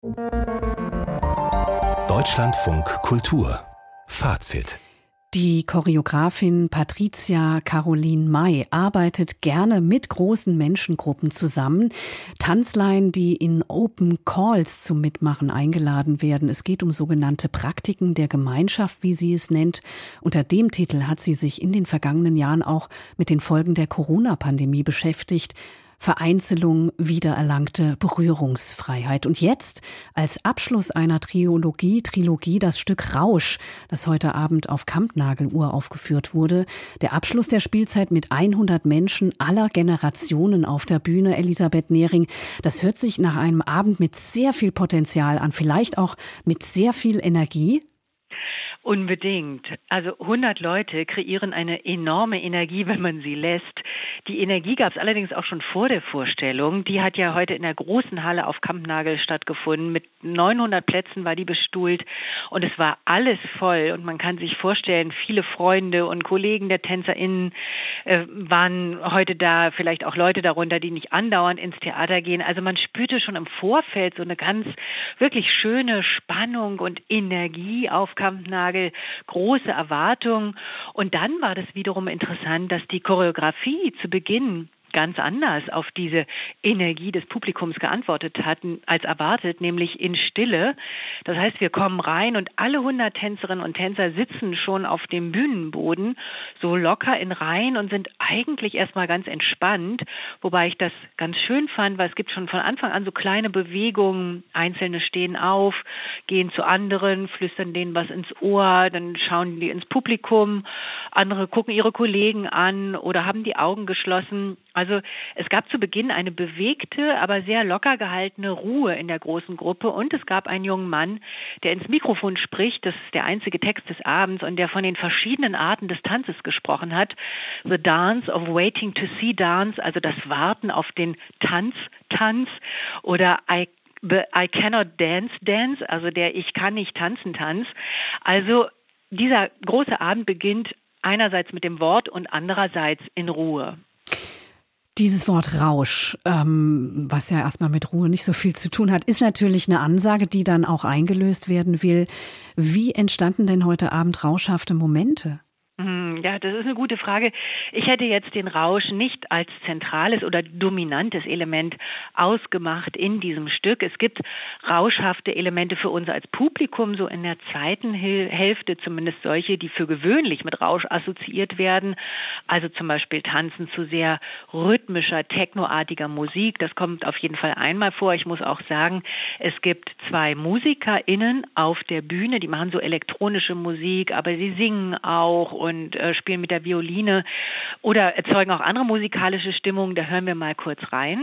Deutschlandfunk Kultur Fazit. Die Choreografin Patricia Caroline May arbeitet gerne mit großen Menschengruppen zusammen. Tanzleien, die in Open Calls zum Mitmachen eingeladen werden. Es geht um sogenannte Praktiken der Gemeinschaft, wie sie es nennt. Unter dem Titel hat sie sich in den vergangenen Jahren auch mit den Folgen der Corona-Pandemie beschäftigt. Vereinzelung, wiedererlangte Berührungsfreiheit. Und jetzt als Abschluss einer Trilogie das Stück Rausch, das heute Abend auf Kampnagel uraufgeführt wurde. Der Abschluss der Spielzeit mit 100 Menschen aller Generationen auf der Bühne. Elisabeth Nehring, das hört sich nach einem Abend mit sehr viel Potenzial an, vielleicht auch mit sehr viel Energie. Unbedingt. Also 100 Leute kreieren eine enorme Energie, wenn man sie lässt. Die Energie gab es allerdings auch schon vor der Vorstellung. Die hat ja heute in der großen Halle auf Kampnagel stattgefunden. Mit 900 Plätzen war die bestuhlt und es war alles voll. Und man kann sich vorstellen, viele Freunde und Kollegen der TänzerInnen waren heute da, vielleicht auch Leute darunter, die nicht andauernd ins Theater gehen. Also man spürte schon im Vorfeld so eine ganz wirklich schöne Spannung und Energie auf Kampnagel. Große Erwartungen. Und dann war das wiederum interessant, dass die Choreografie zu Beginn ganz anders auf diese Energie des Publikums geantwortet hatten als erwartet, nämlich in Stille. Das heißt, wir kommen rein und alle 100 Tänzerinnen und Tänzer sitzen schon auf dem Bühnenboden, so locker in Reihen und sind eigentlich erstmal ganz entspannt, wobei ich das ganz schön fand, weil es gibt schon von Anfang an so kleine Bewegungen, Einzelne stehen auf, gehen zu anderen, flüstern denen was ins Ohr, dann schauen die ins Publikum, andere gucken ihre Kollegen an oder haben die Augen geschlossen. Also es gab zu Beginn eine bewegte, aber sehr locker gehaltene Ruhe in der großen Gruppe und es gab einen jungen Mann, der ins Mikrofon spricht, das ist der einzige Text des Abends und der von den verschiedenen Arten des Tanzes gesprochen hat. The Dance of Waiting to See Dance, also das Warten auf den Tanz oder I Cannot Dance, also der Ich kann nicht tanzen Tanz. Also dieser große Abend beginnt einerseits mit dem Wort und andererseits in Ruhe. Dieses Wort Rausch, was ja erstmal mit Ruhe nicht so viel zu tun hat, ist natürlich eine Ansage, die dann auch eingelöst werden will. Wie entstanden denn heute Abend rauschhafte Momente? Ja, das ist eine gute Frage. Ich hätte jetzt den Rausch nicht als zentrales oder dominantes Element ausgemacht in diesem Stück. Es gibt rauschhafte Elemente für uns als Publikum, so in der zweiten Hälfte, zumindest solche, die für gewöhnlich mit Rausch assoziiert werden. Also zum Beispiel Tanzen zu sehr rhythmischer, technoartiger Musik. Das kommt auf jeden Fall einmal vor. Ich muss auch sagen, es gibt 2 MusikerInnen auf der Bühne, die machen so elektronische Musik, aber sie singen auch und spielen mit der Violine oder erzeugen auch andere musikalische Stimmungen. Da hören wir mal kurz rein.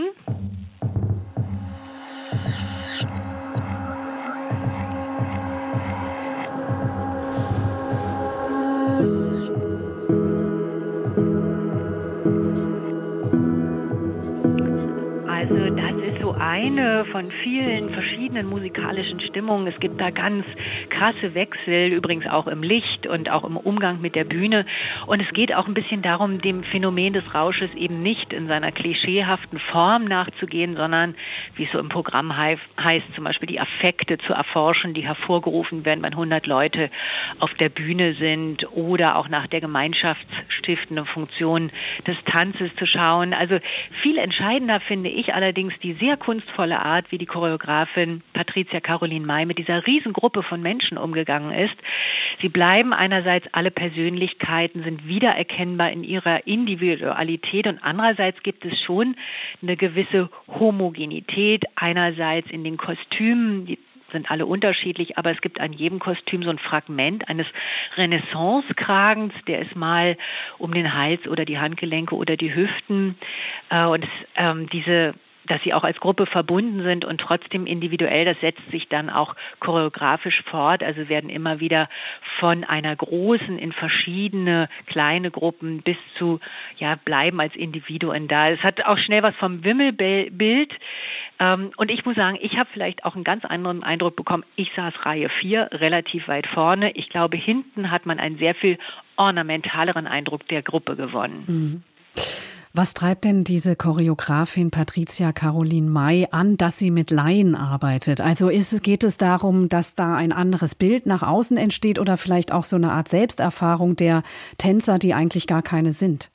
Also das ist so eine von vielen verschiedenen musikalischen Stimmungen. Es gibt da ganz krasse Wechsel, übrigens auch im Licht und auch im Umgang mit der Bühne. Und es geht auch ein bisschen darum, dem Phänomen des Rausches eben nicht in seiner klischeehaften Form nachzugehen, sondern, wie es so im Programm heißt, zum Beispiel die Affekte zu erforschen, die hervorgerufen werden, wenn 100 Leute auf der Bühne sind oder auch nach der gemeinschaftsstiftenden Funktion des Tanzes zu schauen. Also viel entscheidender finde ich allerdings die sehr kunstvolle Art, wie die Choreografin Patricia Caroline May mit dieser Riesengruppe von Menschen umgegangen ist. Sie bleiben einerseits alle Persönlichkeiten, sind wiedererkennbar in ihrer Individualität und andererseits gibt es schon eine gewisse Homogenität, einerseits in den Kostümen, die sind alle unterschiedlich, aber es gibt an jedem Kostüm so ein Fragment eines Renaissance-Kragens, der ist mal um den Hals oder die Handgelenke oder die Hüften und dass sie auch als Gruppe verbunden sind und trotzdem individuell, das setzt sich dann auch choreografisch fort, also werden immer wieder von einer großen in verschiedene kleine Gruppen bis zu, bleiben als Individuen da. Es hat auch schnell was vom Wimmelbild und ich muss sagen, ich habe vielleicht auch einen ganz anderen Eindruck bekommen. Ich saß Reihe 4, relativ weit vorne. Ich glaube, hinten hat man einen sehr viel ornamentaleren Eindruck der Gruppe gewonnen. Mhm. Was treibt denn diese Choreografin Patricia Caroline May an, dass sie mit Laien arbeitet? Also geht es darum, dass da ein anderes Bild nach außen entsteht oder vielleicht auch so eine Art Selbsterfahrung der Tänzer, die eigentlich gar keine sind?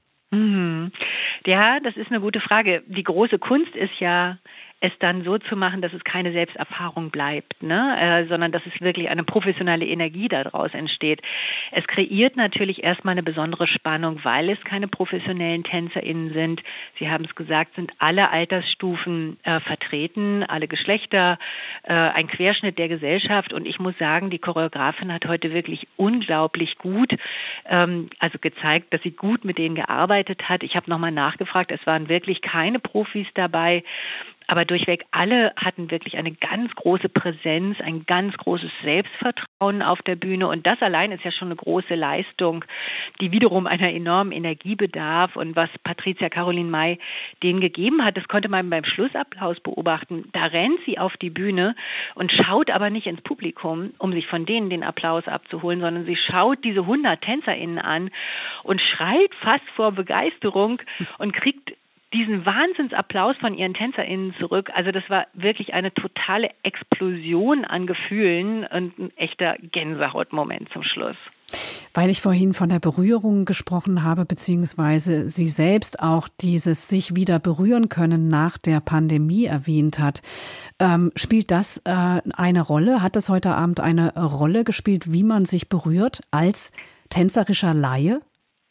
Ja, das ist eine gute Frage. Die große Kunst ist ja, es dann so zu machen, dass es keine Selbsterfahrung bleibt, sondern dass es wirklich eine professionelle Energie daraus entsteht. Es kreiert natürlich erstmal eine besondere Spannung, weil es keine professionellen TänzerInnen sind. Sie haben es gesagt, sind alle Altersstufen vertreten, alle Geschlechter, ein Querschnitt der Gesellschaft. Und ich muss sagen, die Choreografin hat heute wirklich unglaublich gut, also gezeigt, dass sie gut mit denen gearbeitet hat. Ich habe nochmal nachgefragt, es waren wirklich keine Profis dabei. Aber durchweg alle hatten wirklich eine ganz große Präsenz, ein ganz großes Selbstvertrauen auf der Bühne. Und das allein ist ja schon eine große Leistung, die wiederum einer enormen Energie bedarf. Und was Patricia Caroline May denen gegeben hat, das konnte man beim Schlussapplaus beobachten. Da rennt sie auf die Bühne und schaut aber nicht ins Publikum, um sich von denen den Applaus abzuholen, sondern sie schaut diese 100 TänzerInnen an und schreit fast vor Begeisterung und kriegt diesen Wahnsinnsapplaus von ihren TänzerInnen zurück. Also das war wirklich eine totale Explosion an Gefühlen und ein echter Gänsehautmoment zum Schluss. Weil ich vorhin von der Berührung gesprochen habe, beziehungsweise sie selbst auch dieses sich wieder berühren können nach der Pandemie erwähnt hat. Spielt das eine Rolle? Hat es heute Abend eine Rolle gespielt, wie man sich berührt als tänzerischer Laie?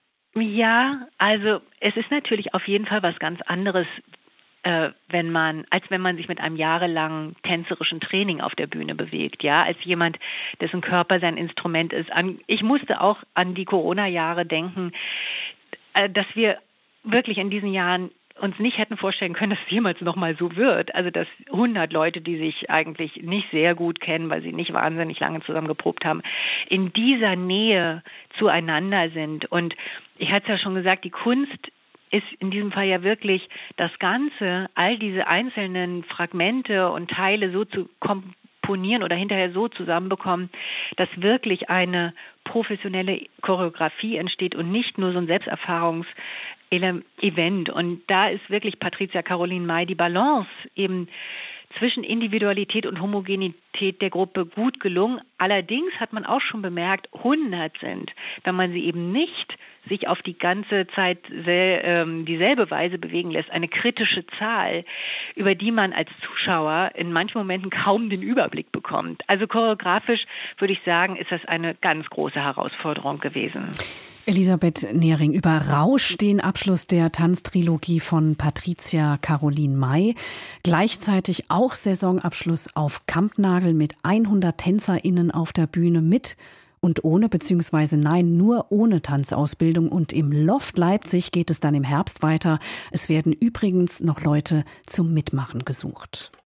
Ja, also es ist natürlich auf jeden Fall was ganz anderes, als wenn man sich mit einem jahrelangen tänzerischen Training auf der Bühne bewegt, ja, als jemand, dessen Körper sein Instrument ist. Ich musste auch an die Corona-Jahre denken, dass wir wirklich in diesen Jahren uns nicht hätten vorstellen können, dass es jemals nochmal so wird. Also dass 100 Leute, die sich eigentlich nicht sehr gut kennen, weil sie nicht wahnsinnig lange zusammen geprobt haben, in dieser Nähe zueinander sind. Und ich hatte es ja schon gesagt, die Kunst ist in diesem Fall ja wirklich das Ganze, all diese einzelnen Fragmente und Teile so zu komponieren oder hinterher so zusammenbekommen, dass wirklich eine professionelle Choreografie entsteht und nicht nur so ein Selbsterfahrungsevent. Und da ist wirklich Patricia Caroline May die Balance eben zwischen Individualität und Homogenität der Gruppe gut gelungen. Allerdings hat man auch schon bemerkt, 100 sind, wenn man sie eben nicht sich auf die ganze Zeit dieselbe Weise bewegen lässt, eine kritische Zahl, über die man als Zuschauer in manchen Momenten kaum den Überblick bekommt. Also choreografisch würde ich sagen, ist das eine ganz große Herausforderung gewesen. Elisabeth Nehring, überrauscht den Abschluss der Tanztrilogie von Patricia Caroline May. Gleichzeitig auch Saisonabschluss auf Kampnagel mit 100 TänzerInnen auf der Bühne mit und ohne, beziehungsweise nein, nur ohne Tanzausbildung. Und im Loft Leipzig geht es dann im Herbst weiter. Es werden übrigens noch Leute zum Mitmachen gesucht.